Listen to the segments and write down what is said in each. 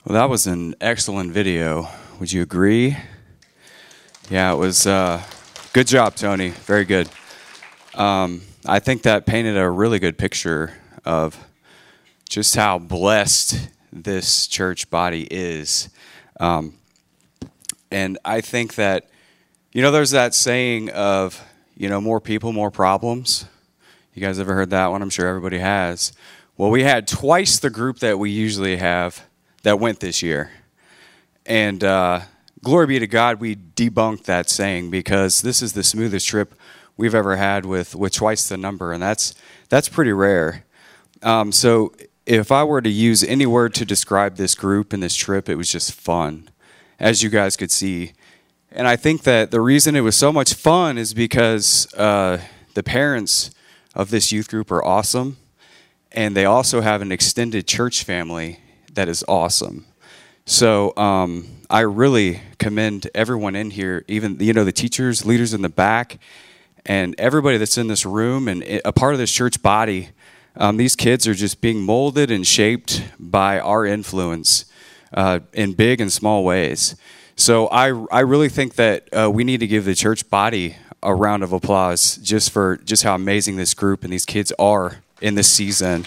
Well, that was an excellent video. Would you agree? Yeah, it was good job, Tony. Very good. I think that painted a really good picture of just how blessed this church body is. And I think that, there's that saying of, more people, more problems. You guys ever heard that one? I'm sure everybody has. Well, we had twice the group that we usually have that went this year. And glory be to God, we debunked that saying because this is the smoothest trip we've ever had with twice the number, and that's pretty rare. So if I were to use any word to describe this group and this trip, it was just fun, as you guys could see. And I think that the reason it was so much fun is because the parents of this youth group are awesome, and they also have an extended church family that is awesome. So I really commend everyone in here, even the teachers, leaders in the back, and everybody that's in this room and a part of this church body. These kids are just being molded and shaped by our influence in big and small ways. So I really think that we need to give the church body a round of applause just for how amazing this group and these kids are in this season.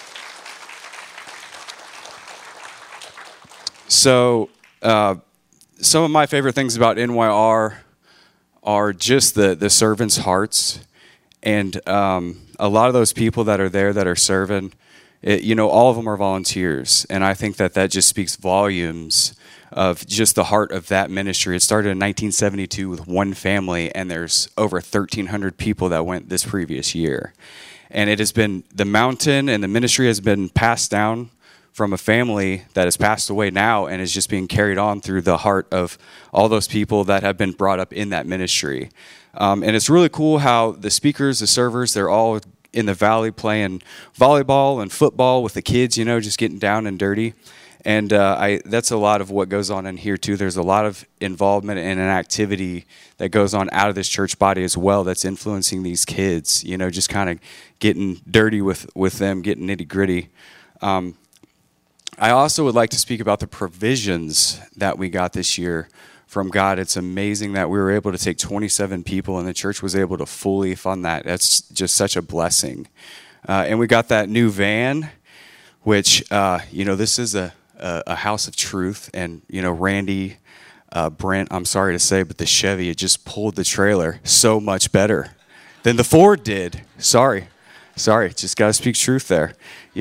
So some of my favorite things about NYR are just the servants' hearts. And a lot of those people that are there that are serving, all of them are volunteers. And I think that just speaks volumes of just the heart of that ministry. It started in 1972 with one family, and there's over 1,300 people that went this previous year. And it has been, the mountain and the ministry has been passed down from a family that has passed away now and is just being carried on through the heart of all those people that have been brought up in that ministry. And it's really cool how the speakers, the servers, they're all in the valley playing volleyball and football with the kids, just getting down and dirty. And that's a lot of what goes on in here, too. There's a lot of involvement and an activity that goes on out of this church body as well that's influencing these kids, just kind of getting dirty with them, getting nitty-gritty. I also would like to speak about the provisions that we got this year from God. It's amazing that we were able to take 27 people and the church was able to fully fund that. That's just such a blessing. And we got that new van, which, this is a house of truth. And, Randy, Brent, I'm sorry to say, but the Chevy, it just pulled the trailer so much better than the Ford did. Sorry, just got to speak truth there,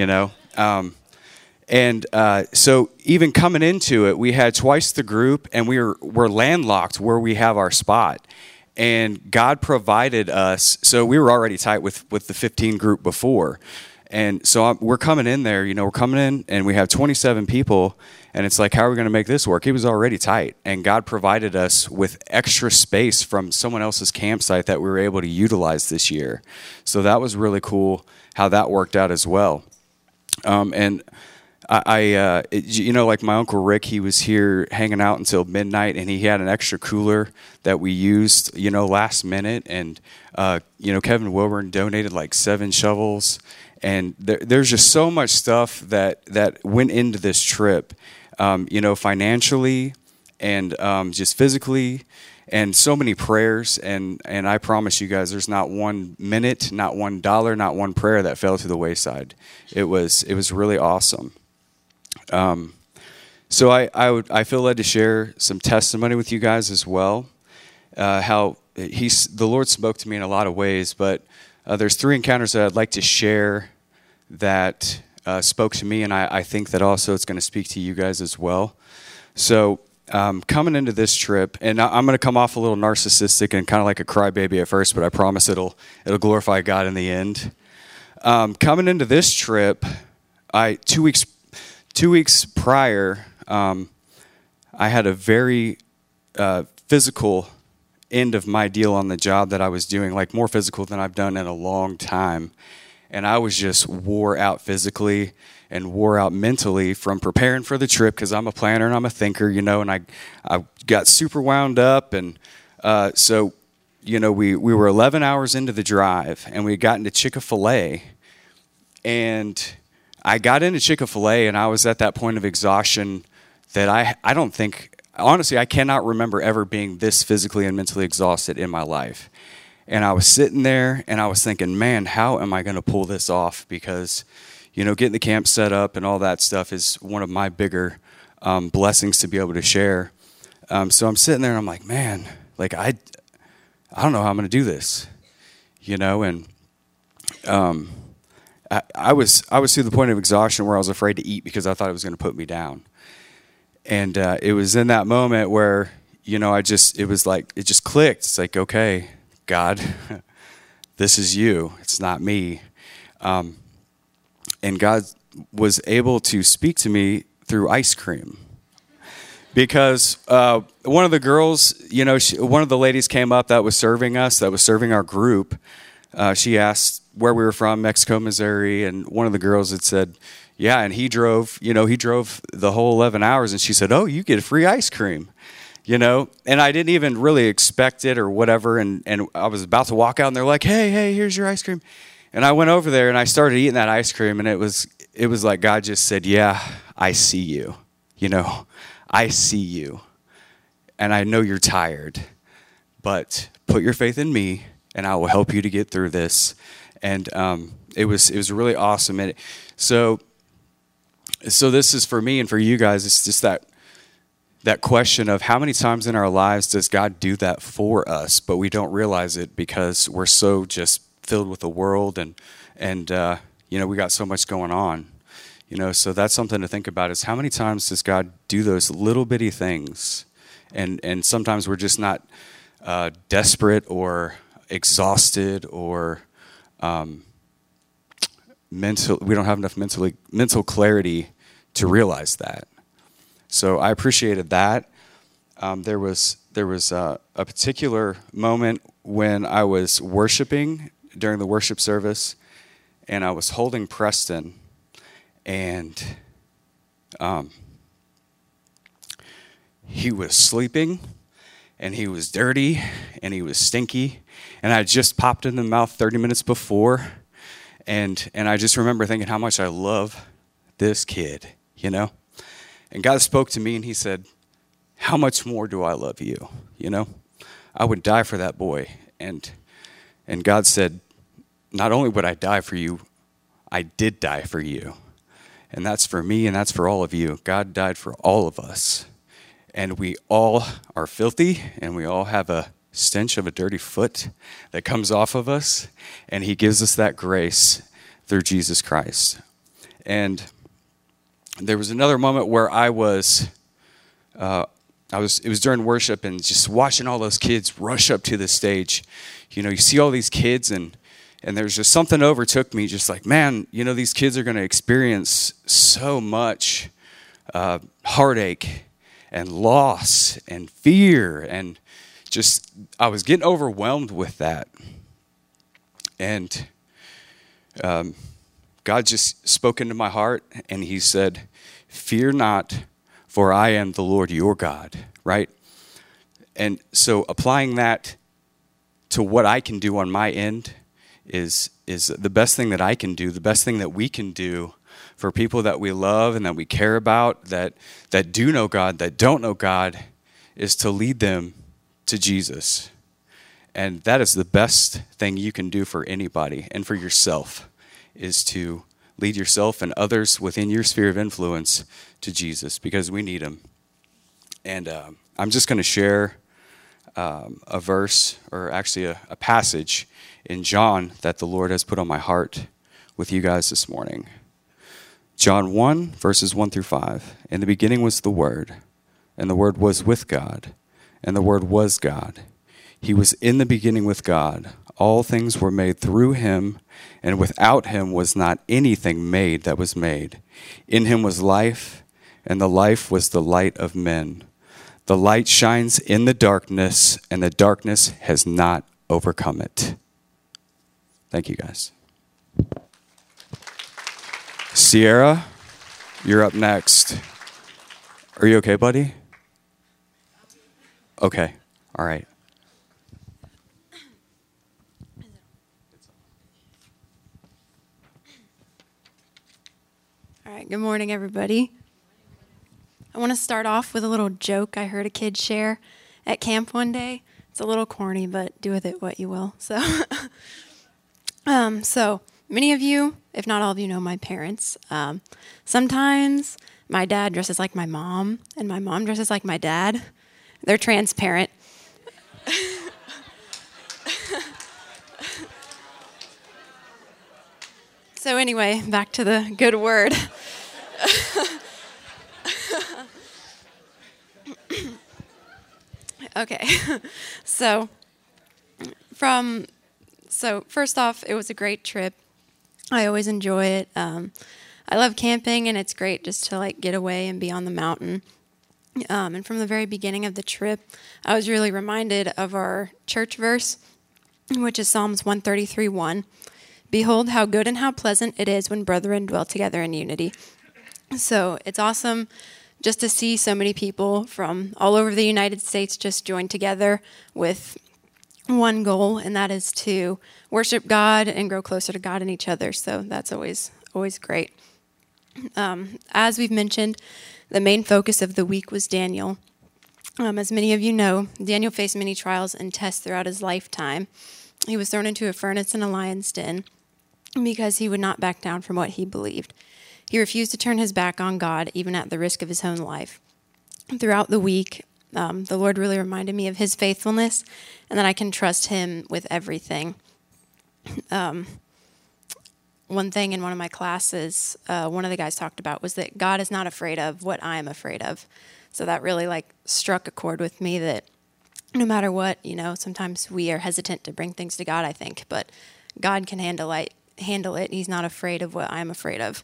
And so even coming into it, we had twice the group, and we're landlocked where we have our spot. And God provided us, so we were already tight with the 15 group before. And so we're coming in there, we're coming in, and we have 27 people, and it's like, how are we going to make this work? It was already tight, and God provided us with extra space from someone else's campsite that we were able to utilize this year. So that was really cool how that worked out as well. And like my Uncle Rick, he was here hanging out until midnight, and he had an extra cooler that we used, last minute. And, Kevin Wilburn donated like 7 shovels. And there's just so much stuff that went into this trip, financially and just physically, and so many prayers. And I promise you guys, there's not one minute, not $1, not one prayer that fell to the wayside. It was really awesome. So I feel led to share some testimony with you guys as well. How the Lord spoke to me in a lot of ways, but there's 3 encounters that I'd like to share that spoke to me, and I think that also it's going to speak to you guys as well. So coming into this trip, and I'm going to come off a little narcissistic and kind of like a crybaby at first, but I promise it'll glorify God in the end. Coming into this trip, 2 weeks prior, I had a very physical end of my deal on the job that I was doing, like more physical than I've done in a long time. And I was just wore out physically and wore out mentally from preparing for the trip, because I'm a planner and I'm a thinker, and I got super wound up. And so, we were 11 hours into the drive, and we got into Chick-fil-A. And I got into Chick-fil-A, and I was at that point of exhaustion that I don't think, honestly, I cannot remember ever being this physically and mentally exhausted in my life. And I was sitting there and I was thinking, man, how am I going to pull this off? Because, getting the camp set up and all that stuff is one of my bigger blessings to be able to share. So I'm sitting there and I'm like, man, like I don't know how I'm going to do this, and I was to the point of exhaustion where I was afraid to eat because I thought it was going to put me down. And it was in that moment where, it was like, it just clicked. It's like, okay, God, this is you. It's not me. And God was able to speak to me through ice cream. Because one of the girls, one of the ladies came up that was serving us, that was serving our group. She asked where we were from, Mexico, Missouri, and one of the girls had said, yeah, and he drove the whole 11 hours, and she said, oh, you get free ice cream, and I didn't even really expect it or whatever, and I was about to walk out, and they're like, hey, here's your ice cream, and I went over there, and I started eating that ice cream, and it was like God just said, yeah, I see you, I see you, and I know you're tired, but put your faith in me, and I will help you to get through this. And it was really awesome. And so this is for me and for you guys. It's just that question of how many times in our lives does God do that for us, but we don't realize it because we're so just filled with the world and we got so much going on. So that's something to think about is how many times does God do those little bitty things? And sometimes we're just not desperate or exhausted or we don't have enough mental clarity to realize that. So I appreciated that. There was a particular moment when I was worshiping during the worship service, and I was holding Preston, and he was sleeping, and he was dirty, and he was stinky, and I just popped in the mouth 30 minutes before, and I just remember thinking how much I love this kid, And God spoke to me, and he said, how much more do I love you, I would die for that boy. And God said, not only would I die for you, I did die for you. And that's for me, and that's for all of you. God died for all of us. And we all are filthy, and we all have a stench of a dirty foot that comes off of us, and he gives us that grace through Jesus Christ. And there was another moment where it was during worship, and just watching all those kids rush up to the stage. You see all these kids, and there's just something overtook me, just like, man, these kids are going to experience so much heartache and loss and fear, and just I was getting overwhelmed with that. And God just spoke into my heart, and he said, fear not, for I am the Lord your God, right? And so applying that to what I can do on my end is the best thing that I can do, the best thing that we can do for people that we love and that we care about, that do know God, that don't know God, is to lead them to Jesus. And that is the best thing you can do for anybody and for yourself, is to lead yourself and others within your sphere of influence to Jesus, because we need him. And I'm just going to share a verse, or actually a passage in John that the Lord has put on my heart with you guys this morning. John 1, verses 1 through 5. In the beginning was the Word, and the Word was with God, and the Word was God. He was in the beginning with God. All things were made through him, and without him was not anything made that was made. In him was life, and the life was the light of men. The light shines in the darkness, and the darkness has not overcome it. Thank you, guys. Sierra, you're up next. Are you okay, buddy? Okay. All right. All right. Good morning, everybody. I want to start off with a little joke I heard a kid share at camp one day. It's a little corny, but do with it what you will. So many of you, if not all of you, know my parents. Sometimes my dad dresses like my mom, and my mom dresses like my dad. They're transparent. So anyway, back to the good word. Okay, so first off, it was a great trip. I always enjoy it. I love camping, and it's great just to like get away and be on the mountain. And from the very beginning of the trip, I was really reminded of our church verse, which is Psalms 133:1. Behold, how good and how pleasant it is when brethren dwell together in unity. So it's awesome just to see so many people from all over the United States just join together with one goal, and that is to worship God and grow closer to God and each other. So that's always great. As we've mentioned, the main focus of the week was Daniel. As many of you know, Daniel faced many trials and tests throughout his lifetime. He was thrown into a furnace and a lion's den because he would not back down from what he believed. He refused to turn his back on God, even at the risk of his own life. Throughout the week, the Lord really reminded me of his faithfulness and that I can trust him with everything. One thing in one of my classes, one of the guys talked about was that God is not afraid of what I am afraid of. So that really struck a chord with me that no matter what, sometimes we are hesitant to bring things to God, I think, but God can handle it. He's not afraid of what I'm afraid of.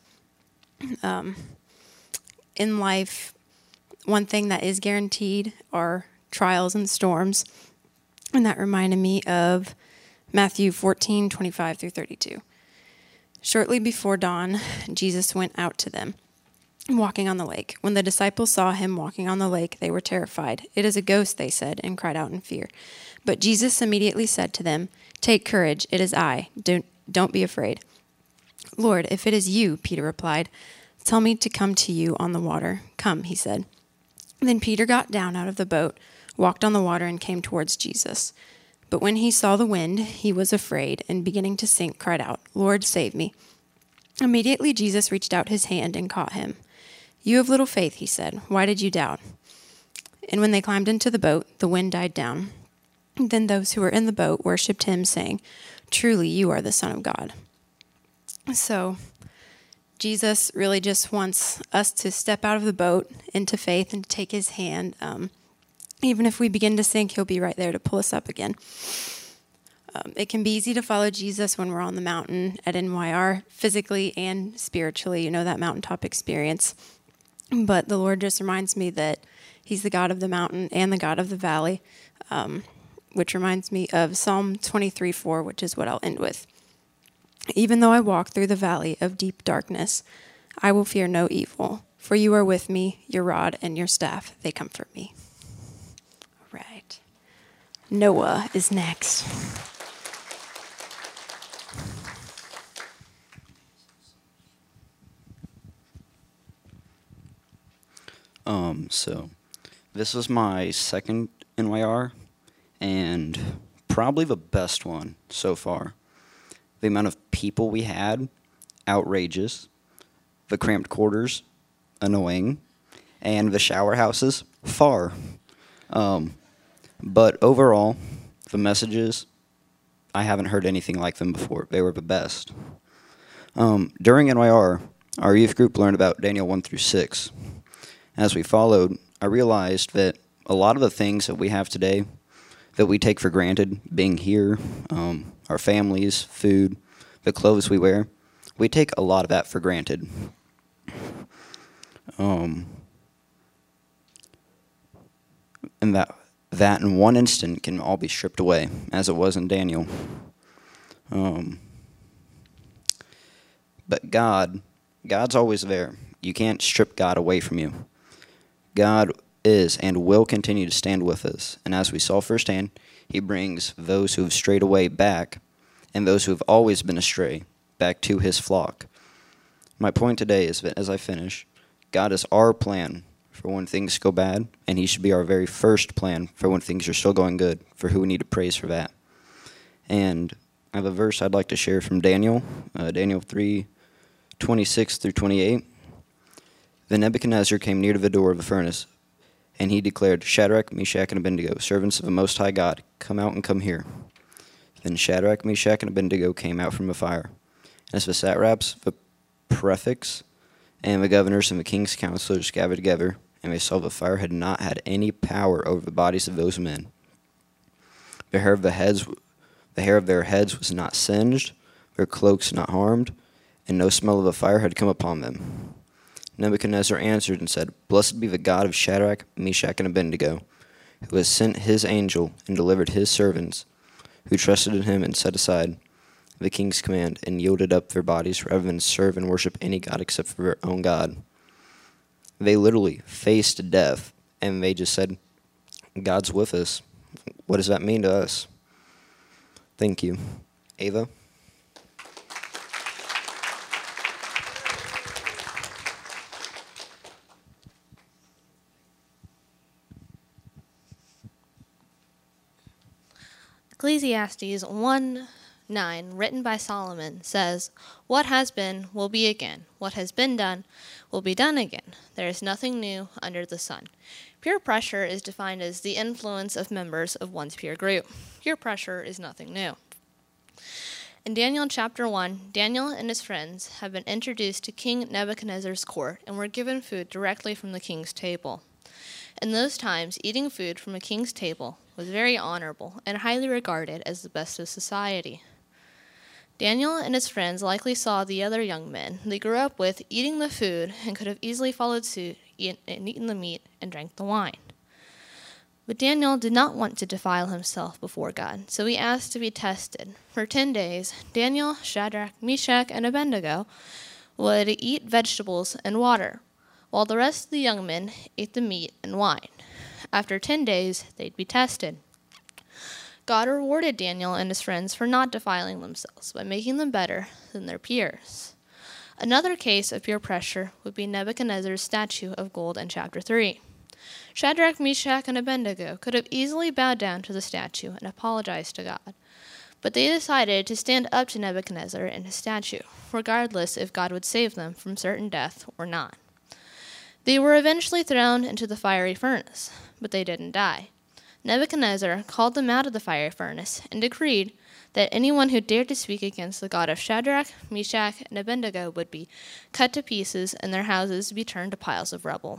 In life, one thing that is guaranteed are trials and storms, and that reminded me of Matthew 14:25-32. Shortly before dawn, Jesus went out to them, walking on the lake. When the disciples saw him walking on the lake, they were terrified. "It is a ghost," they said, and cried out in fear. But Jesus immediately said to them, "Take courage, it is I. Don't be afraid." "Lord, if it is you," Peter replied, "tell me to come to you on the water." "Come," he said. Then Peter got down out of the boat, walked on the water, and came towards Jesus. But when he saw the wind, he was afraid, and beginning to sink, cried out, "Lord, save me." Immediately Jesus reached out his hand and caught him. "You have little faith," he said. "Why did you doubt?" And when they climbed into the boat, the wind died down. Then those who were in the boat worshipped him, saying, "Truly, you are the Son of God." So Jesus really just wants us to step out of the boat into faith and to take his hand. Even if we begin to sink, he'll be right there to pull us up again. It can be easy to follow Jesus when we're on the mountain at NYR, physically and spiritually, that mountaintop experience. But the Lord just reminds me that he's the God of the mountain and the God of the valley, which reminds me of Psalm 23:4, which is what I'll end with. "Even though I walk through the valley of deep darkness, I will fear no evil, for you are with me, your rod and your staff, they comfort me." All right. Noah is next. So this was my second NYR, and probably the best one so far. The amount of people we had, outrageous. The cramped quarters, annoying. And the shower houses, far. But overall, the messages, I haven't heard anything like them before. They were the best. During NYR, our youth group learned about Daniel 1-6. As we followed, I realized that a lot of the things that we have today that we take for granted, being here, our families, food, the clothes we wear, we take a lot of that for granted. And that in one instant can all be stripped away, as it was in Daniel. But God's always there. You can't strip God away from you. God is and will continue to stand with us. And as we saw firsthand, he brings those who have strayed away back, and those who have always been astray back to his flock. My point today is that as I finish, God is our plan for when things go bad, and he should be our very first plan for when things are still going good, for who we need to praise for that. And I have a verse I'd like to share from Daniel, Daniel 3:26 through 28. Then Nebuchadnezzar came near to the door of the furnace, and he declared, Shadrach, Meshach, and Abednego, servants of the Most High God, come out and come here. Then Shadrach, Meshach, and Abednego came out from the fire. And as the satraps, the prefects, and the governors and the king's counselors gathered together, and they saw the fire had not had any power over the bodies of those men. The hair of their heads was not singed, their cloaks not harmed, and no smell of the fire had come upon them. Nebuchadnezzar answered and said, Blessed be the God of Shadrach, Meshach, and Abednego, who has sent his angel and delivered his servants, who trusted in him and set aside the king's command and yielded up their bodies rather than serve and worship any god except for their own God. They literally faced death, and they just said, God's with us. What does that mean to us? Thank you. Ava? Ecclesiastes 1:9, written by Solomon, says, What has been will be again. What has been done will be done again. There is nothing new under the sun. Peer pressure is defined as the influence of members of one's peer group. Peer pressure is nothing new. In Daniel chapter 1, Daniel and his friends have been introduced to King Nebuchadnezzar's court and were given food directly from the king's table. In those times, eating food from a king's table was very honorable and highly regarded as the best of society. Daniel and his friends likely saw the other young men they grew up with eating the food and could have easily followed suit and eaten the meat and drank the wine. But Daniel did not want to defile himself before God, so he asked to be tested. For 10 days, Daniel, Shadrach, Meshach, and Abednego would eat vegetables and water, while the rest of the young men ate the meat and wine. After 10 days, they'd be tested. God rewarded Daniel and his friends for not defiling themselves by making them better than their peers. Another case of peer pressure would be Nebuchadnezzar's statue of gold in chapter 3. Shadrach, Meshach, and Abednego could have easily bowed down to the statue and apologized to God, but they decided to stand up to Nebuchadnezzar and his statue, regardless if God would save them from certain death or not. They were eventually thrown into the fiery furnace, but they didn't die. Nebuchadnezzar called them out of the fiery furnace and decreed that anyone who dared to speak against the God of Shadrach, Meshach, and Abednego would be cut to pieces and their houses be turned to piles of rubble.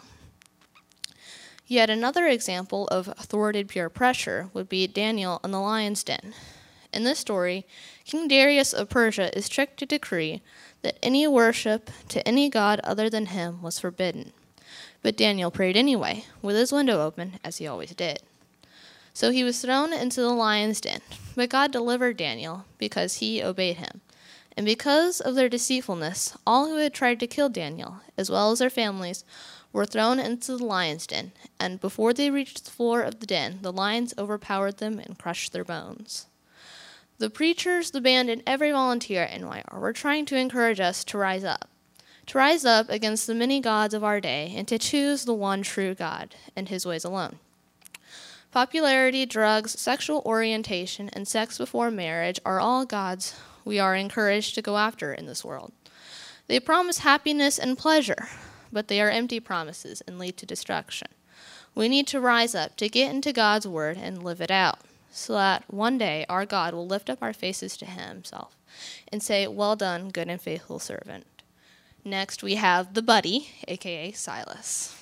Yet another example of thwarted peer pressure would be Daniel in the lion's den. In this story, King Darius of Persia is tricked to decree that any worship to any god other than him was forbidden. But Daniel prayed anyway, with his window open, as he always did. So he was thrown into the lion's den, but God delivered Daniel because he obeyed him. And because of their deceitfulness, all who had tried to kill Daniel, as well as their families, were thrown into the lion's den, and before they reached the floor of the den, the lions overpowered them and crushed their bones. The preachers, the band, and every volunteer at NYR were trying to encourage us to rise up against the many gods of our day and to choose the one true God and his ways alone. Popularity, drugs, sexual orientation, and sex before marriage are all gods we are encouraged to go after in this world. They promise happiness and pleasure, but they are empty promises and lead to destruction. We need to rise up to get into God's word and live it out, so that one day our God will lift up our faces to himself and say, Well done, good and faithful servant. Next, we have the buddy, a.k.a. Silas.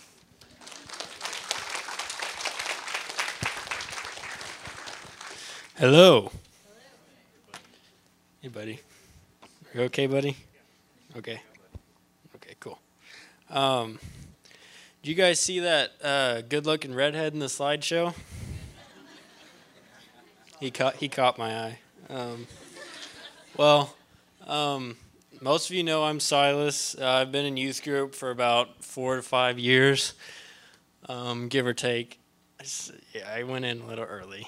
Hello. Hey, buddy. Are you okay, buddy? Okay. Okay, cool. Did you guys see that good-looking redhead in the slideshow? He caught my eye. Most of you know I'm Silas. I've been in youth group for about 4 to 5 years, give or take. I went in a little early.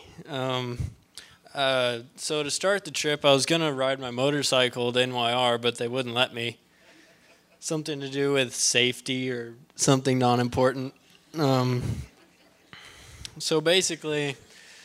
So to start the trip, I was going to ride my motorcycle to NYR, but they wouldn't let me. Something to do with safety or something non-important. So basically,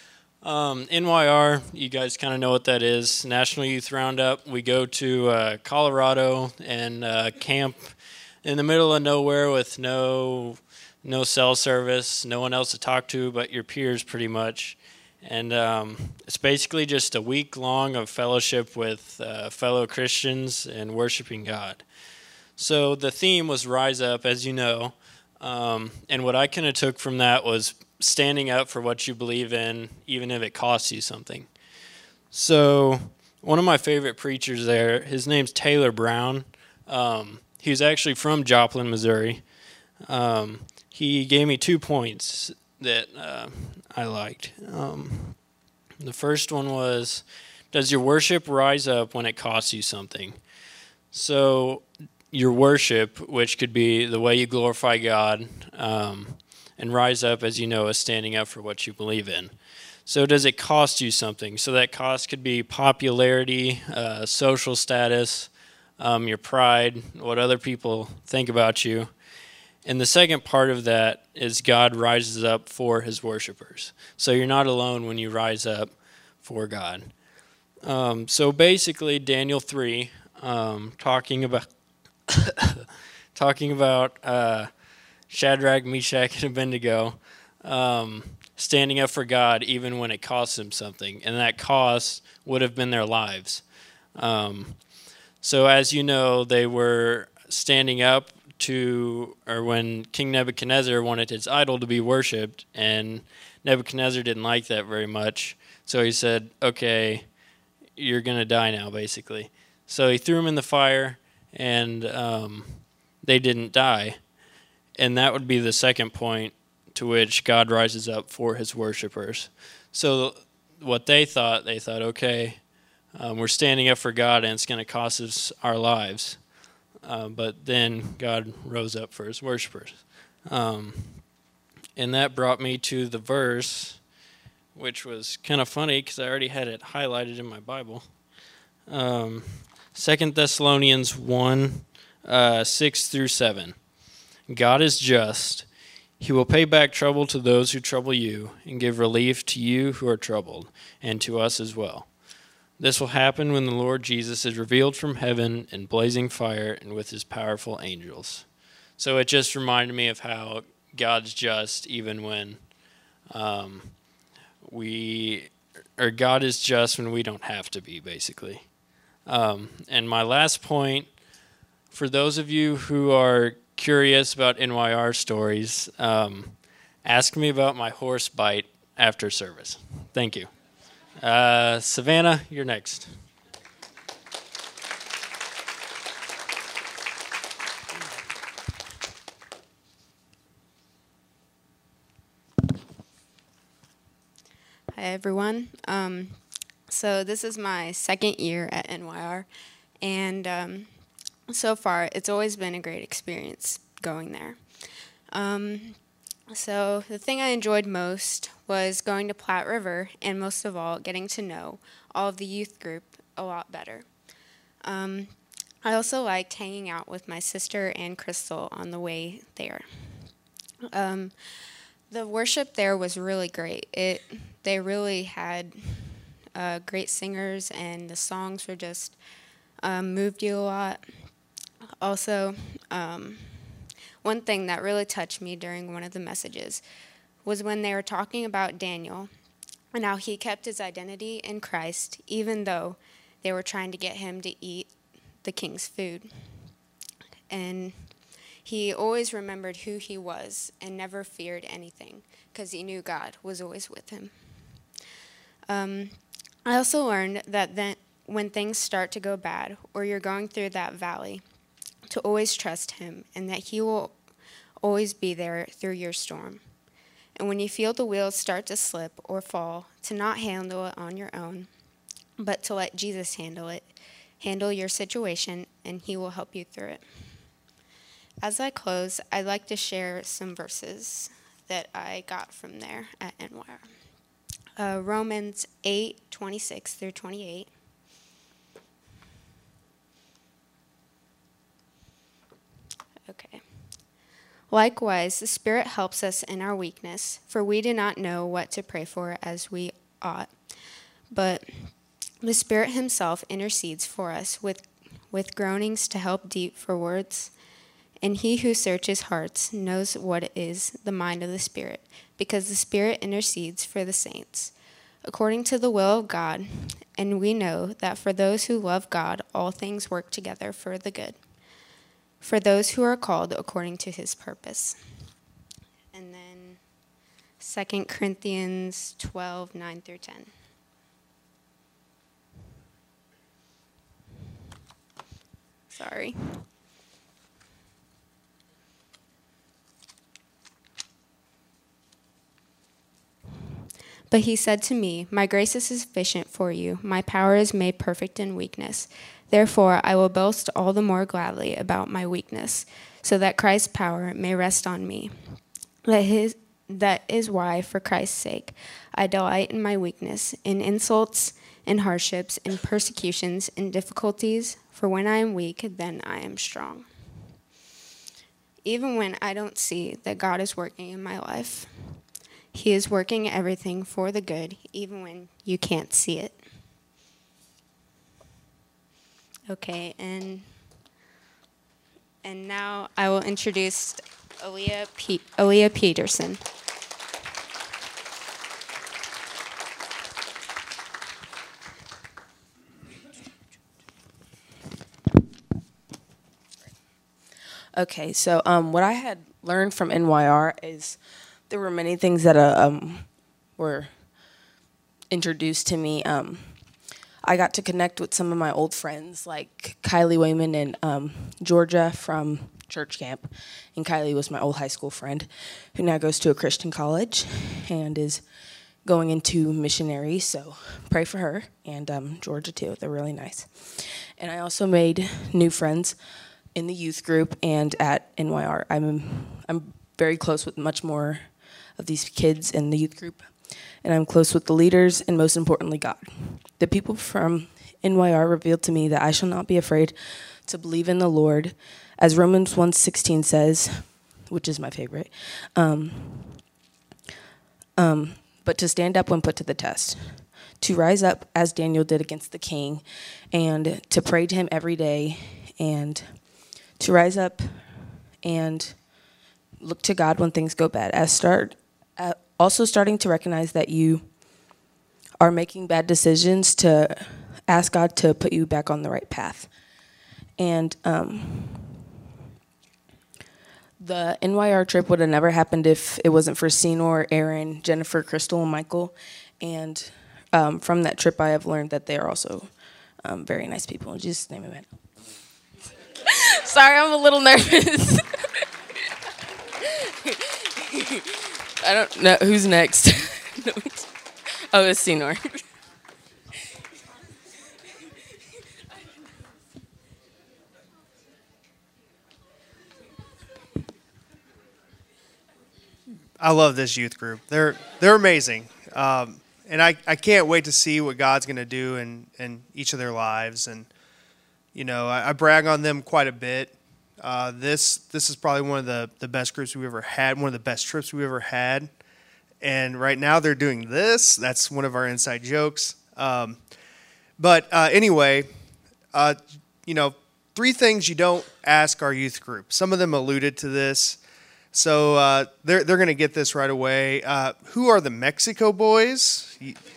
NYR, you guys kind of know what that is. National Youth Roundup. We go to Colorado and camp in the middle of nowhere with no cell service, no one else to talk to but your peers pretty much. And it's basically just a week long of fellowship with fellow Christians and worshiping God. So the theme was Rise Up, as you know. And what I kind of took from that was standing up for what you believe in, even if it costs you something. So one of my favorite preachers there, his name's Taylor Brown. He's actually from Joplin, Missouri. He gave me 2 points that I liked. The first one was, does your worship rise up when it costs you something? So your worship, which could be the way you glorify God, and rise up, as you know, is standing up for what you believe in. So does it cost you something? So that cost could be popularity, social status, your pride, what other people think about you. And the second part of that is God rises up for his worshipers. So you're not alone when you rise up for God. So basically, Daniel 3, talking about Shadrach, Meshach, and Abednego standing up for God even when it costs them something. And that cost would have been their lives. So as you know, they were standing up when King Nebuchadnezzar wanted his idol to be worshipped, and Nebuchadnezzar didn't like that very much. So he said, okay, you're going to die now, basically. So he threw them in the fire, and they didn't die. And that would be the second point to which God rises up for his worshipers. So what they thought, okay, we're standing up for God and it's going to cost us our lives. But then God rose up for his worshipers. And that brought me to the verse, which was kind of funny because I already had it highlighted in my Bible. 2 Thessalonians 1, 6 through 7. God is just. He will pay back trouble to those who trouble you and give relief to you who are troubled, and to us as well. This will happen when the Lord Jesus is revealed from heaven in blazing fire and with his powerful angels. So it just reminded me of how God's just even when God is just when we don't have to be, basically. And my last point, for those of you who are curious about NYR stories, ask me about my horse bite after service. Thank you. Savannah, you're next. Hi, everyone. So this is my second year at NYR, and so far it's always been a great experience going there. So the thing I enjoyed most was going to Platte River, and most of all, getting to know all of the youth group a lot better. I also liked hanging out with my sister and Crystal on the way there. The worship there was really great. They really had great singers, and the songs were just moved you a lot. Also, one thing that really touched me during one of the messages was when they were talking about Daniel and how he kept his identity in Christ, even though they were trying to get him to eat the king's food. And he always remembered who he was and never feared anything because he knew God was always with him. I also learned that then when things start to go bad or you're going through that valley, to always trust him and that he will always be there through your storm. And when you feel the wheels start to slip or fall, to not handle it on your own, but to let Jesus handle your situation, and he will help you through it. As I close, I'd like to share some verses that I got from there at NYR. Romans 8:26 through 28. Okay. Likewise, the Spirit helps us in our weakness, for we do not know what to pray for as we ought. But the Spirit himself intercedes for us with groanings to help deep for words. And he who searches hearts knows what is the mind of the Spirit, because the Spirit intercedes for the saints, according to the will of God. And we know that for those who love God, all things work together for the good, for those who are called according to his purpose. And then 2 Corinthians 12, 9 through 10. Sorry. But he said to me, my grace is sufficient for you. My power is made perfect in weakness. Therefore, I will boast all the more gladly about my weakness, so that Christ's power may rest on me. That is why, for Christ's sake, I delight in my weakness, in insults, in hardships, in persecutions, in difficulties. For when I am weak, then I am strong. Even when I don't see that God is working in my life, he is working everything for the good, even when you can't see it. Okay, and now I will introduce Aaliyah Peterson. Okay, so what I had learned from NYR is there were many things that were introduced to me. I got to connect with some of my old friends, like Kylie Wayman and Georgia from church camp. And Kylie was my old high school friend who now goes to a Christian college and is going into missionary. So pray for her, and Georgia too. They're really nice. And I also made new friends in the youth group and at NYR. I'm very close with much more of these kids in the youth group, and I'm close with the leaders and most importantly God. The people from NYR revealed to me that I shall not be afraid to believe in the Lord, as Romans 1:16 says, which is my favorite, but to stand up when put to the test, to rise up as Daniel did against the king, and to pray to him every day, and to rise up and look to God when things go bad. Also starting to recognize that you are making bad decisions, to ask God to put you back on the right path. And the NYR trip would have never happened if it wasn't for Senor, Aaron, Jennifer, Crystal, and Michael. And from that trip, I have learned that they are also very nice people. In Jesus' name, amen. Sorry, I'm a little nervous. I don't know. Who's next? Oh, it's Senor. I love this youth group. They're amazing. And I can't wait to see what God's going to do in each of their lives. And, you know, I brag on them quite a bit. This is probably one of the best groups we've ever had, one of the best trips we've ever had. And right now they're doing this. That's one of our inside jokes. But anyway, you know, 3 things you don't ask our youth group. Some of them alluded to this. So they're going to get this right away. Who are the Mexico boys?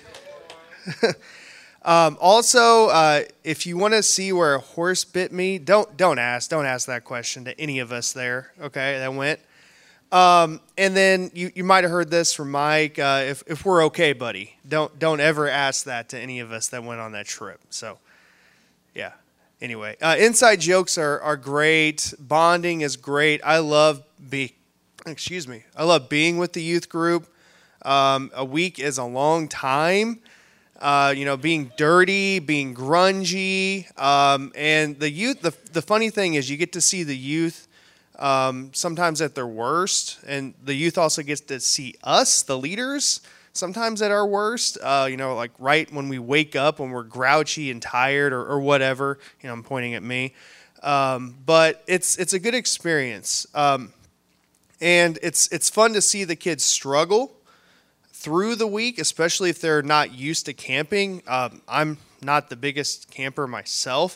Also, if you want to see where a horse bit me, don't ask that question to any of us there. Okay, that went. And then you might have heard this from Mike. If we're okay, buddy, don't ever ask that to any of us that went on that trip. So, yeah. Anyway, inside jokes are great. Bonding is great. I love being with the youth group. A week is a long time. You know, being dirty, being grungy, and the youth. The funny thing is, you get to see the youth sometimes at their worst, and the youth also gets to see us, the leaders, sometimes at our worst. You know, like right when we wake up, when we're grouchy and tired, or whatever. You know, I'm pointing at me, but it's a good experience. And it's fun to see the kids struggle through the week, especially if they're not used to camping. I'm not the biggest camper myself,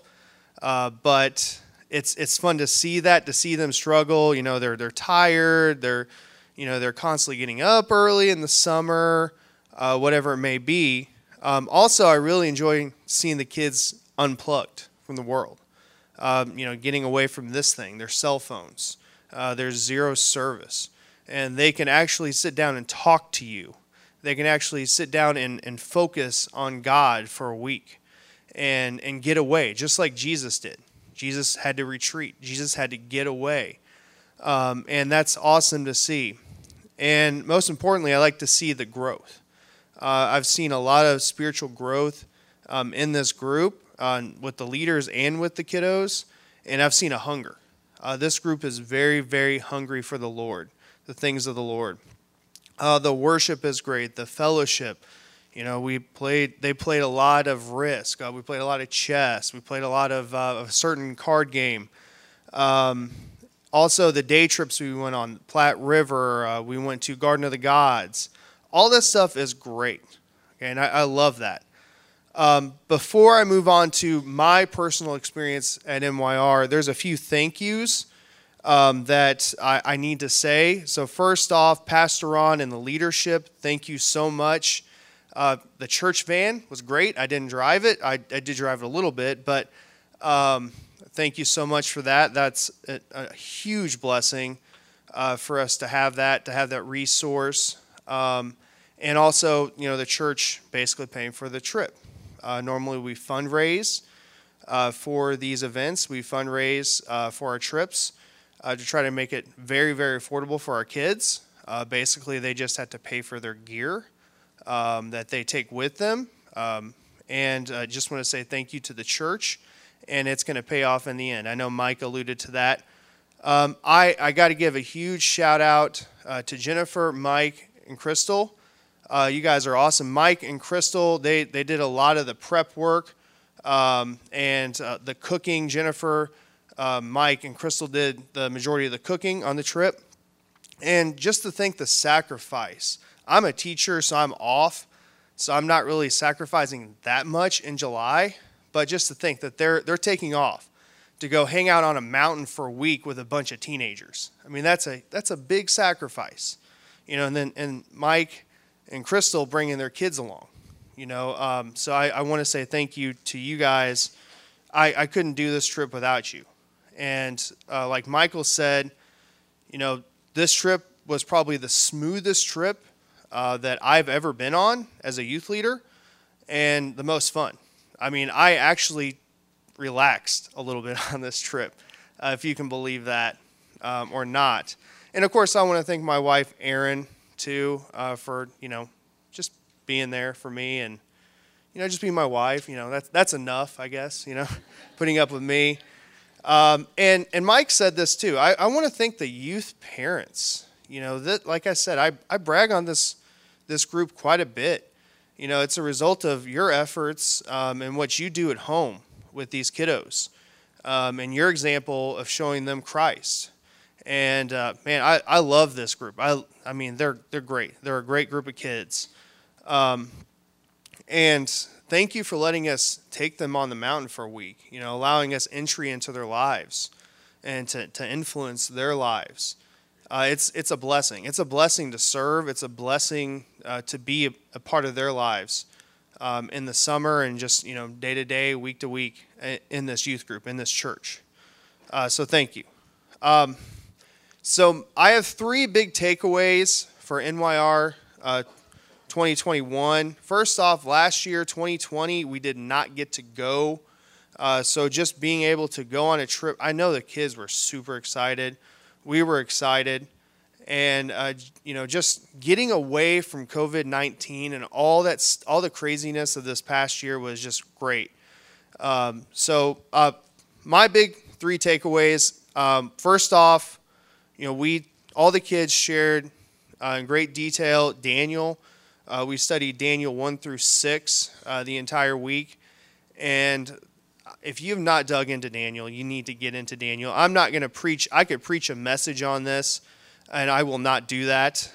but it's fun to see that, to see them struggle. You know, they're tired. They're constantly getting up early in the summer, whatever it may be. Also, I really enjoy seeing the kids unplugged from the world. Getting away from this thing, their cell phones. There's zero service, and they can actually sit down and talk to you. They can actually sit down and focus on God for a week and get away, just like Jesus did. Jesus had to retreat. Jesus had to get away. And that's awesome to see. And most importantly, I like to see the growth. I've seen a lot of spiritual growth in this group with the leaders and with the kiddos, and I've seen a hunger. This group is very, very hungry for the Lord, the things of the Lord. The worship is great. The fellowship, they played a lot of Risk. We played a lot of chess. We played a lot of a certain card game. Also, the day trips we went on, Platte River, we went to Garden of the Gods. All this stuff is great, okay, and I love that. Before I move on to my personal experience at NYR, there's a few thank yous that I need to say. So first off, Pastor Ron and the leadership, thank you so much. The church van was great. I didn't drive it. I did drive it a little bit, but thank you so much for that. That's a huge blessing for us to have that resource. And also, the church basically paying for the trip. Normally we fundraise for these events. We fundraise for our trips to try to make it very, very affordable for our kids. Basically, they just have to pay for their gear that they take with them. And I just want to say thank you to the church, and it's going to pay off in the end. I know Mike alluded to that. I got to give a huge shout out to Jennifer, Mike, and Crystal. You guys are awesome. Mike and Crystal, they did a lot of the prep work and the cooking. Jennifer, Mike, and Crystal did the majority of the cooking on the trip. And just to think the sacrifice. I'm a teacher, so I'm off, so I'm not really sacrificing that much in July. But just to think that they're taking off to go hang out on a mountain for a week with a bunch of teenagers. I mean, that's a big sacrifice, And Mike and Crystal bringing their kids along, So I want to say thank you to you guys. I couldn't do this trip without you. And like Michael said, this trip was probably the smoothest trip that I've ever been on as a youth leader and the most fun. I mean, I actually relaxed a little bit on this trip, if you can believe that or not. And, of course, I want to thank my wife, Erin, too, for, just being there for me and, just being my wife. That's enough, I guess, putting up with me. And Mike said this, too. I want to thank the youth parents. That, like I said, I brag on this group quite a bit. It's a result of your efforts and what you do at home with these kiddos and your example of showing them Christ. And, man, I love this group. I mean, they're great. They're a great group of kids. And thank you for letting us take them on the mountain for a week, allowing us entry into their lives and to influence their lives. It's a blessing. It's a blessing to serve. It's a blessing to be a part of their lives in the summer and just, day to day, week to week in this youth group, in this church. So thank you. So I have 3 big takeaways for NYR 2021. First off, last year, 2020, we did not get to go. So just being able to go on a trip, I know the kids were super excited. We were excited. And, just getting away from COVID-19 and all the craziness of this past year was just great. So my big 3 takeaways, first off, all the kids shared in great detail Daniel. We studied Daniel 1 through 6 the entire week. And if you have not dug into Daniel, you need to get into Daniel. I'm not going to preach. I could preach a message on this, and I will not do that.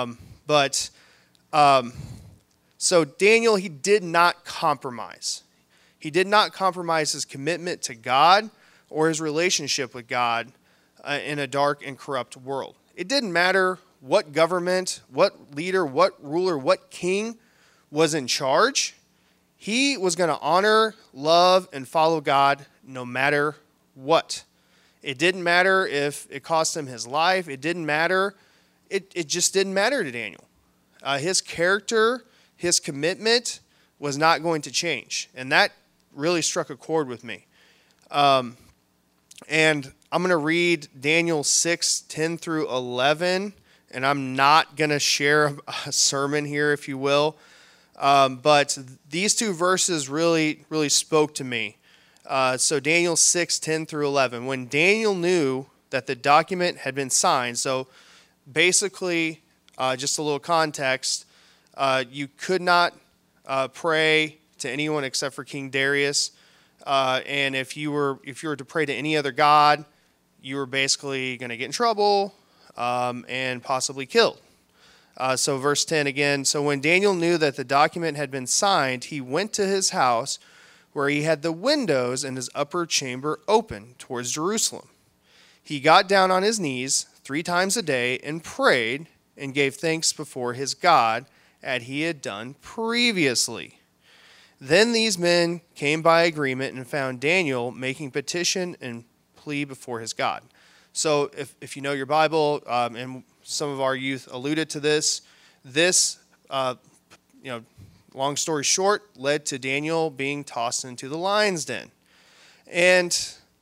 So Daniel, he did not compromise. He did not compromise his commitment to God or his relationship with God in a dark and corrupt world. It didn't matter what government, what leader, what ruler, what king was in charge. He was going to honor, love, and follow God no matter what. It didn't matter if it cost him his life. It didn't matter. It just didn't matter to Daniel. His character, his commitment was not going to change. And that really struck a chord with me. And I'm going to read Daniel 6:10 through 11. And I'm not going to share a sermon here, if you will. But these two verses really, really spoke to me. So Daniel 6:10 through 11. When Daniel knew that the document had been signed, so basically, just a little context, you could not pray to anyone except for King Darius. And if you were to pray to any other god, you were basically going to get in trouble and possibly killed. So verse 10 again. So when Daniel knew that the document had been signed, he went to his house where he had the windows in his upper chamber open towards Jerusalem. He got down on his knees 3 times a day and prayed and gave thanks before his God as he had done previously. Then these men came by agreement and found Daniel making petition and plea before his God. So if you know your Bible, and some of our youth alluded to this, long story short, led to Daniel being tossed into the lion's den. And,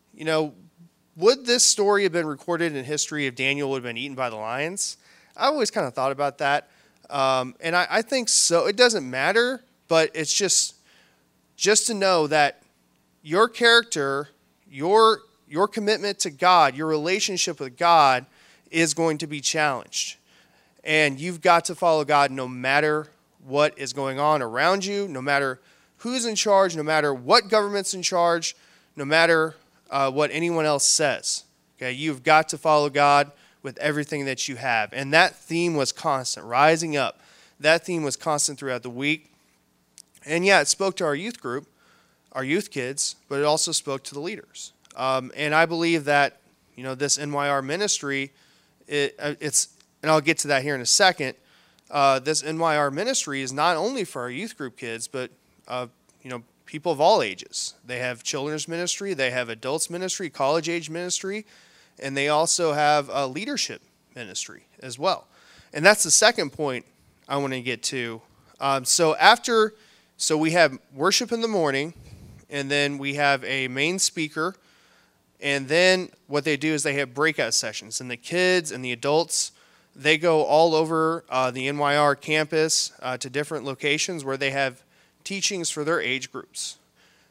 would this story have been recorded in history if Daniel would have been eaten by the lions? I always kind of thought about that. And I think so. It doesn't matter, but it's just to know that your character, your commitment to God, your relationship with God is going to be challenged. And you've got to follow God no matter what is going on around you, no matter who's in charge, no matter what government's in charge, no matter what anyone else says. Okay, you've got to follow God with everything that you have. And that theme was constant, rising up. That theme was constant throughout the week. And yeah, it spoke to our youth group, our youth kids, but it also spoke to the leaders. And I believe that, this NYR ministry, it's, and I'll get to that here in a second, this NYR ministry is not only for our youth group kids, but, people of all ages. They have children's ministry, they have adults ministry, college age ministry, and they also have a leadership ministry as well. And that's the second point I want to get to. So we have worship in the morning, and then we have a main speaker, and then what they do is they have breakout sessions. And the kids and the adults, they go all over the NYR campus to different locations where they have teachings for their age groups.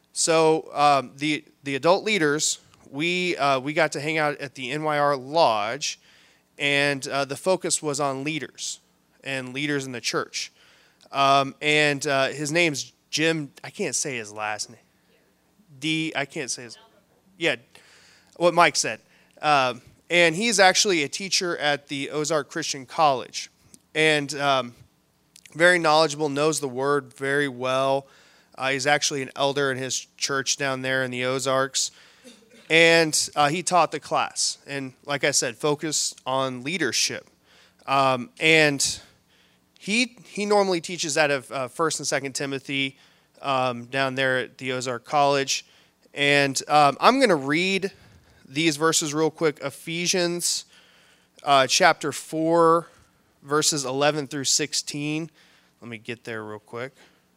So the adult leaders, we got to hang out at the NYR Lodge, and the focus was on leaders and leaders in the church. And his name's Jim. I can't say his last name. I can't say his. Yeah, what Mike said. And he's actually a teacher at the Ozark Christian College, and very knowledgeable, knows the word very well. He's actually an elder in his church down there in the Ozarks. And he taught the class. And like I said, focused on leadership. And he normally teaches out of 1st and 2nd Timothy down there at the Ozark College. And I'm going to read these verses real quick. Ephesians chapter 4, verses 11 through 16. Let me get there real quick.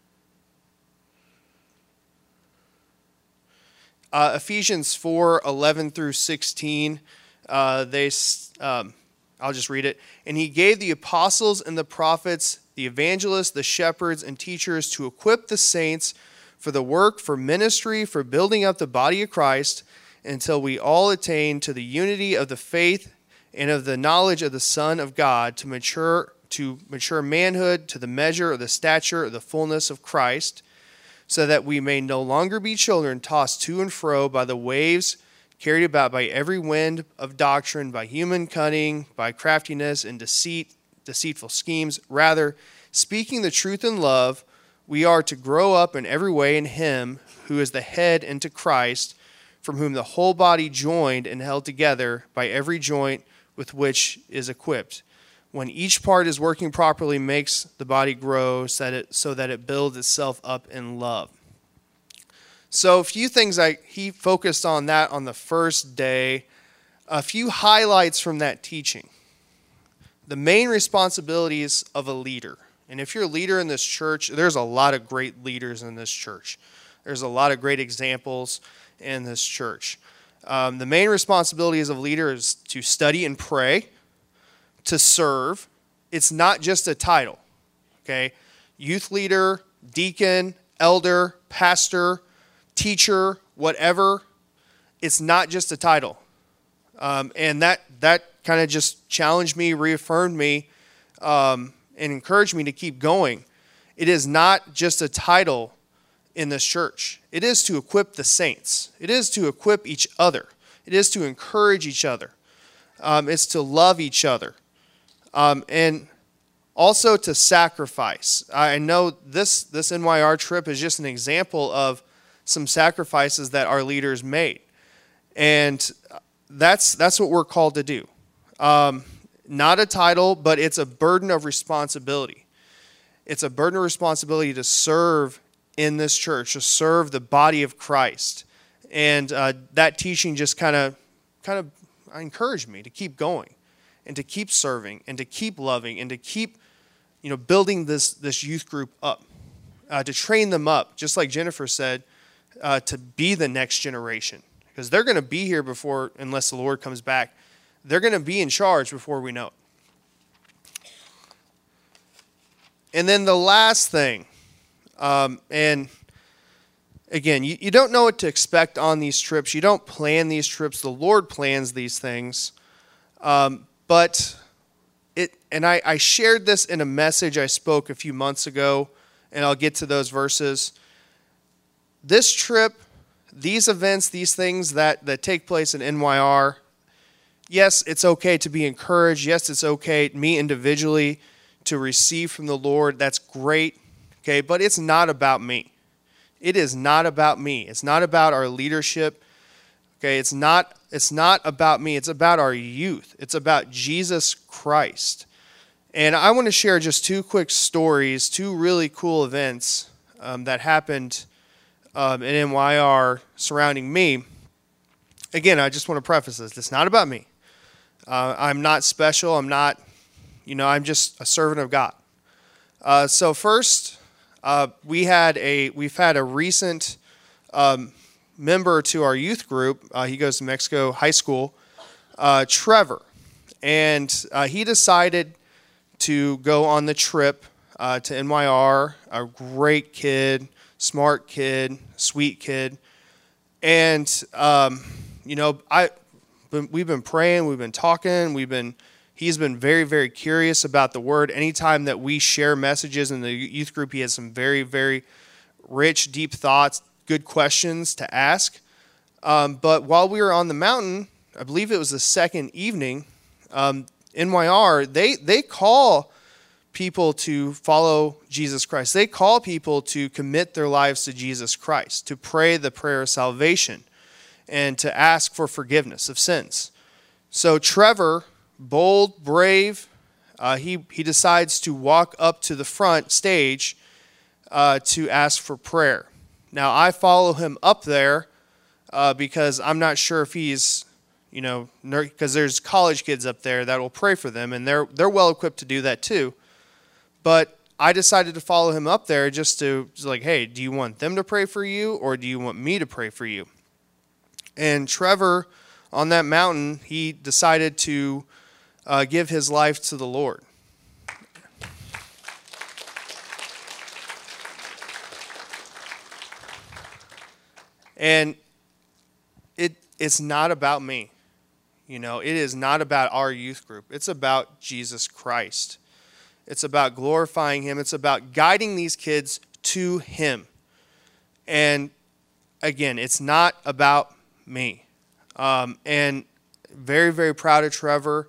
Ephesians 4, 11 through 16, I'll just read it. And he gave the apostles and the prophets, the evangelists, the shepherds, and teachers to equip the saints for the work, for ministry, for building up the body of Christ, until we all attain to the unity of the faith and of the knowledge of the Son of God, to mature manhood, to the measure of the stature of the fullness of Christ, so that we may no longer be children tossed to and fro by the waves, carried about by every wind of doctrine, by human cunning, by craftiness and deceit, deceitful schemes. Rather, speaking the truth in love, we are to grow up in every way in him who is the head, into Christ, from whom the whole body joined and held together by every joint with which is equipped, when each part is working properly, makes the body grow so that it builds itself up in love. So a few things he focused on that on the first day. A few highlights from that teaching. The main responsibilities of a leader. And if you're a leader in this church, there's a lot of great leaders in this church. There's a lot of great examples in this church. The main responsibilities of a leader is to study and pray, to serve. It's not just a title, okay? Youth leader, deacon, elder, pastor, teacher, whatever. It's not just a title. And that kind of just challenged me, reaffirmed me, and encouraged me to keep going. It is not just a title in this church. It is to equip the saints. It is to equip each other. It is to encourage each other. It's to love each other. And also to sacrifice. I know this NYR trip is just an example of some sacrifices that our leaders made. And that's what we're called to do. Not a title, but it's a burden of responsibility. It's a burden of responsibility to serve in this church, to serve the body of Christ. And that teaching just kind of encouraged me to keep going and to keep serving and to keep loving and to keep building this youth group up, to train them up, just like Jennifer said, to be the next generation. Because they're going to be here unless the Lord comes back. They're going to be in charge before we know it. And then the last thing, and again, you don't know what to expect on these trips. You don't plan these trips. The Lord plans these things. But I shared this in a message I spoke a few months ago, and I'll get to those verses. This trip, these events, these things that take place in NYR, yes, it's okay to be encouraged. Yes, it's okay, me individually, to receive from the Lord. That's great, okay? But it's not about me. It is not about me. It's not about our leadership, okay? It's not about me. It's about our youth. It's about Jesus Christ. And I want to share just two quick stories, two really cool events that happened in NYR surrounding me. Again, I just want to preface this. It's not about me. I'm not special. I'm not, I'm just a servant of God. So first, we've had a recent member to our youth group. He goes to Mexico High School, Trevor. And he decided to go on the trip to NYR, a great kid, smart kid, sweet kid. And, we've been praying, we've been talking, he's been very, very curious about the word. Anytime that we share messages in the youth group, he has some very, very rich, deep thoughts, good questions to ask. But while we were on the mountain, I believe it was the second evening, NYR, they call people to follow Jesus Christ. They call people to commit their lives to Jesus Christ, to pray the prayer of salvation, and to ask for forgiveness of sins. So Trevor, bold, brave, he decides to walk up to the front stage to ask for prayer. Now, I follow him up there because I'm not sure if he's, because there's college kids up there that will pray for them, and they're well equipped to do that too. But I decided to follow him up there just like, hey, do you want them to pray for you, or do you want me to pray for you? And Trevor, on that mountain, he decided to give his life to the Lord. And it's not about me. It is not about our youth group. It's about Jesus Christ. It's about glorifying him. It's about guiding these kids to him. And again, it's not about me. And very, very proud of Trevor.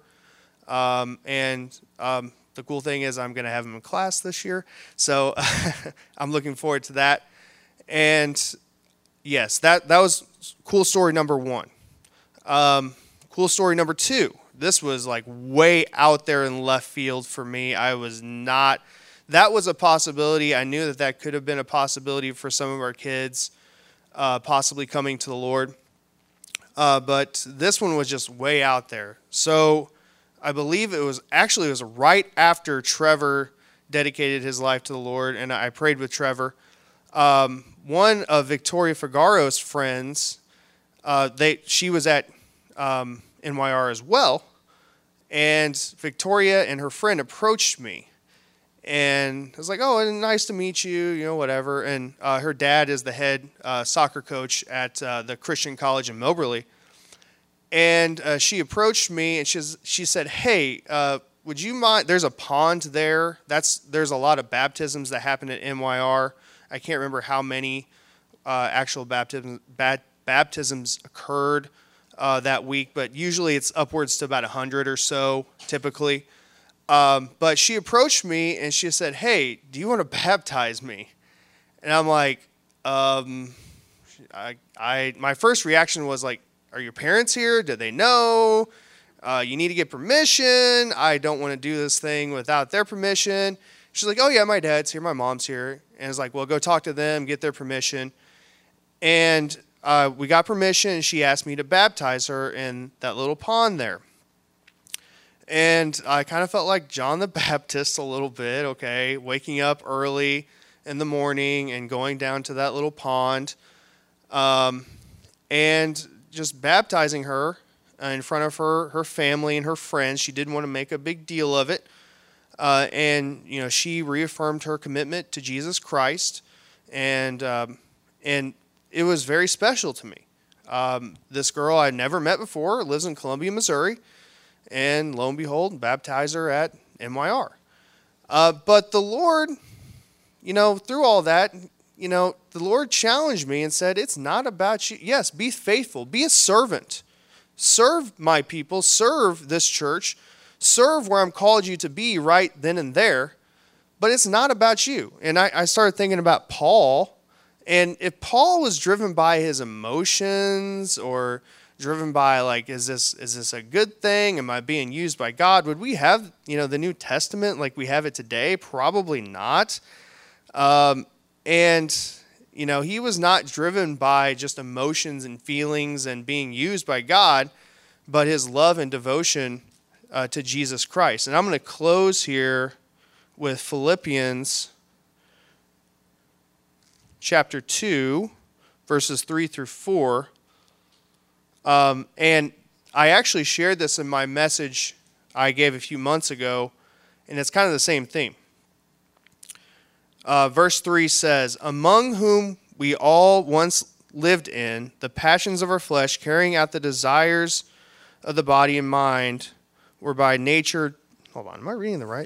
The cool thing is I'm going to have him in class this year. So I'm looking forward to that. And yes, that was cool story number one. Cool story number two. This was like way out there in left field for me. That was a possibility. I knew that could have been a possibility for some of our kids, possibly coming to the Lord. But this one was just way out there. So I believe it was right after Trevor dedicated his life to the Lord, and I prayed with Trevor. One of Victoria Figaro's friends, she was at NYR as well, and Victoria and her friend approached me, and I was like, "Oh, nice to meet you," whatever. And her dad is the head soccer coach at the Christian College in Moberly. And she approached me and she said, "Hey, would you mind? There's a pond there. There's a lot of baptisms that happen at NYR. I can't remember how many actual baptisms occurred that week, but usually it's upwards to about 100 or so, typically. But she approached me and she said, "Hey, do you want to baptize me?" And I'm like, my first reaction was like, "Are your parents here? Did they know? You need to get permission. I don't want to do this thing without their permission." She's like, "Oh yeah, my dad's here, my mom's here." And it's like, "Well, go talk to them, get their permission." And we got permission, and she asked me to baptize her in that little pond there. And I kind of felt like John the Baptist a little bit, okay, waking up early in the morning and going down to that little pond. And just baptizing her in front of her family and her friends. She didn't want to make a big deal of it. And she reaffirmed her commitment to Jesus Christ. And it was very special to me. This girl I'd never met before lives in Columbia, Missouri. And lo and behold, baptized her at NYR. But the Lord, through all that, the Lord challenged me and said, "It's not about you. Yes, be faithful. Be a servant. Serve my people. Serve this church. Serve where I'm called you to be right then and there. But it's not about you." And I started thinking about Paul. And if Paul was driven by his emotions or driven by like, is this a good thing? Am I being used by God? Would we have, the New Testament like we have it today? Probably not. And, he was not driven by just emotions and feelings and being used by God, but his love and devotion to Jesus Christ. And I'm going to close here with Philippians chapter 2, verses 3 through 4. And I actually shared this in my message I gave a few months ago, and it's kind of the same theme. Verse 3 says, "Among whom we all once lived in the passions of our flesh, carrying out the desires of the body and mind, were by nature..." Hold on, am I reading the right?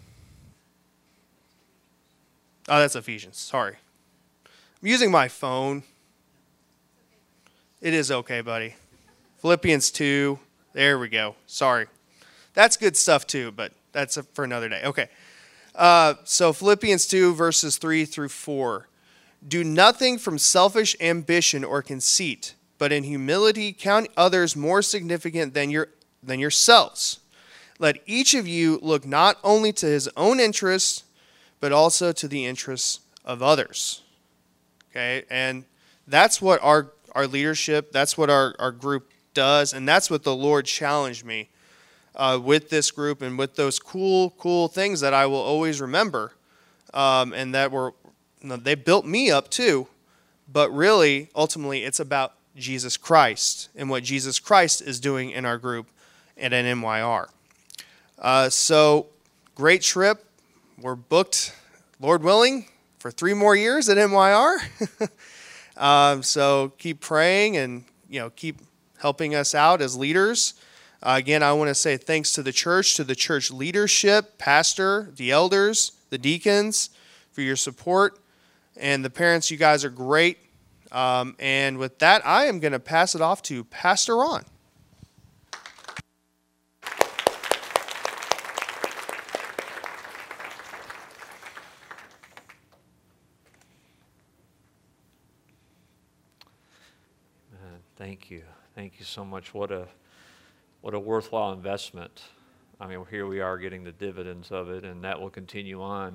Oh, that's Ephesians. Sorry. I'm using my phone. It is okay, buddy. Philippians 2. There we go. Sorry. That's good stuff too, but that's for another day. Okay. So Philippians 2, verses 3 through 4. "Do nothing from selfish ambition or conceit, but in humility count others more significant than yourselves. Let each of you look not only to his own interests, but also to the interests of others." Okay, and that's what our leadership, that's what our group does, and that's what the Lord challenged me with this group and with those cool things that I will always remember, and that they built me up too, but really, ultimately, it's about Jesus Christ and what Jesus Christ is doing in our group and at NYR. So, great trip. We're booked, Lord willing, for 3 more years at NYR. So keep praying and keep helping us out as leaders. Again, I want to say thanks to the church leadership, pastor, the elders, the deacons for your support, and the parents. You guys are great. And with that, I am going to pass it off to Pastor Ron. Thank you. Thank you so much. What a worthwhile investment. I mean, here we are getting the dividends of it, and that will continue on.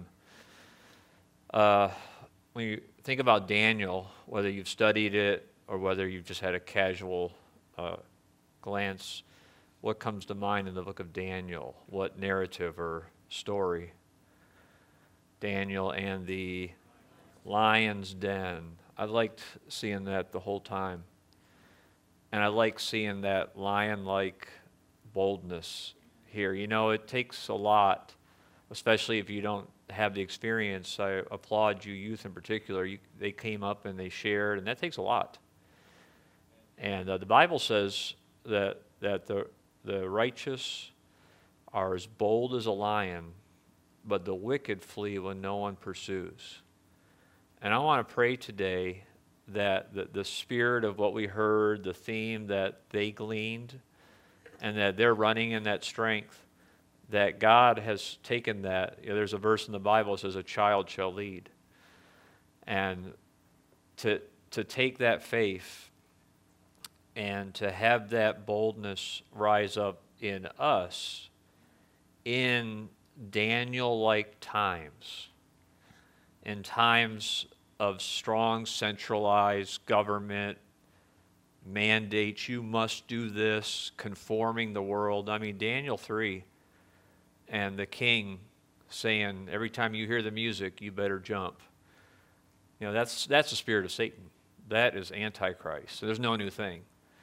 When you think about Daniel, whether you've studied it or whether you've just had a casual glance, what comes to mind in the book of Daniel? What narrative or story? Daniel and the lion's den. I liked seeing that the whole time. And I like seeing that lion-like boldness here. You know, it takes a lot, especially if you don't have the experience. I applaud you, youth in particular. They came up and they shared, and that takes a lot. And the Bible says that the righteous are as bold as a lion, but the wicked flee when no one pursues. And I want to pray today that the spirit of what we heard, the theme that they gleaned, and that they're running in that strength, that God has taken that. You know, there's a verse in the Bible that says, a child shall lead. And to take that faith and to have that boldness rise up in us in Daniel-like times, in times of strong centralized government mandates, you must do this, conforming the world. I mean, Daniel 3 and the king saying, every time you hear the music, you better jump. You know, that's the spirit of Satan. That is Antichrist. So there's no new thing.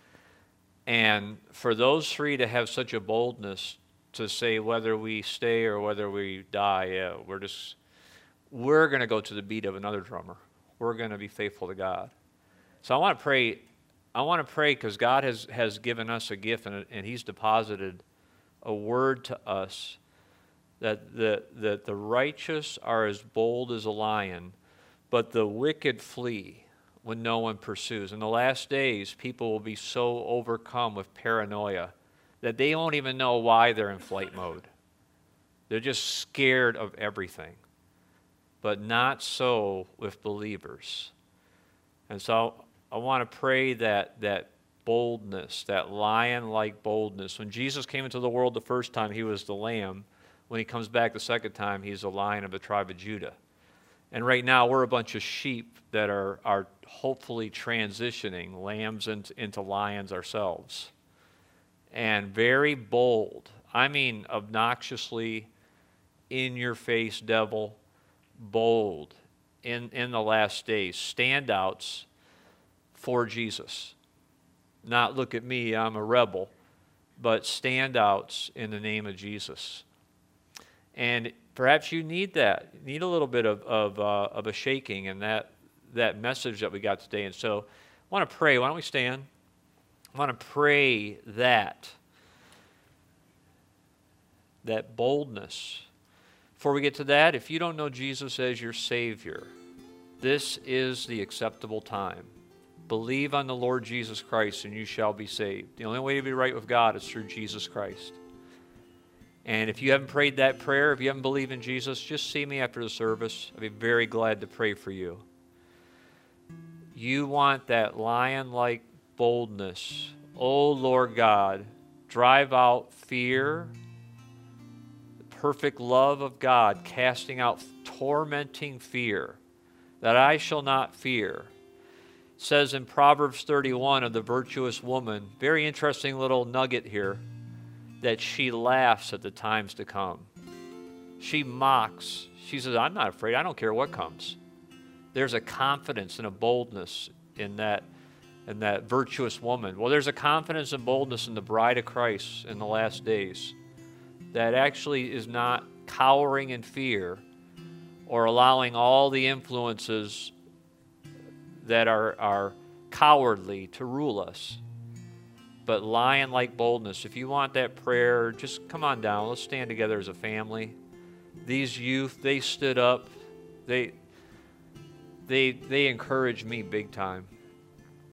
And for those three to have such a boldness to say whether we stay or whether we die, yeah, we're going to go to the beat of another drummer. We're going to be faithful to God. So I want to pray. I want to pray because God has given us a gift, and He's deposited a word to us that the righteous are as bold as a lion, but the wicked flee when no one pursues. In the last days, people will be so overcome with paranoia that they won't even know why they're in flight mode. They're just scared of everything. But not so with believers. And so I want to pray that boldness, that lion-like boldness. When Jesus came into the world the first time, He was the lamb. When He comes back the second time, He's the lion of the tribe of Judah. And right now, we're a bunch of sheep that are hopefully transitioning lambs into lions ourselves. And very bold. I mean, obnoxiously in-your-face devil. Bold in the last days, standouts for Jesus. Not look at me, I'm a rebel, but standouts in the name of Jesus. And perhaps you need that. You need a little bit of a shaking in that message that we got today. And so I want to pray. Why don't we stand? I want to pray that boldness. Before we get to that, if you don't know Jesus as your Savior, this is the acceptable time. Believe on the Lord Jesus Christ and you shall be saved. The only way to be right with God is through Jesus Christ. And if you haven't prayed that prayer, if you haven't believed in Jesus, just see me after the service. I'd be very glad to pray for you. You want that lion-like boldness. Oh, Lord God, drive out fear, perfect love of God, casting out tormenting fear, that I shall not fear. It says in Proverbs 31 of the virtuous woman, very interesting little nugget here, that she laughs at the times to come. She mocks. She says, I'm not afraid. I don't care what comes. There's a confidence and a boldness in that virtuous woman. Well, there's a confidence and boldness in the bride of Christ in the last days that actually is not cowering in fear or allowing all the influences that are cowardly to rule us, but lion-like boldness. If you want that prayer, just come on down. Let's stand together as a family. These youth, they stood up. They encouraged me big time.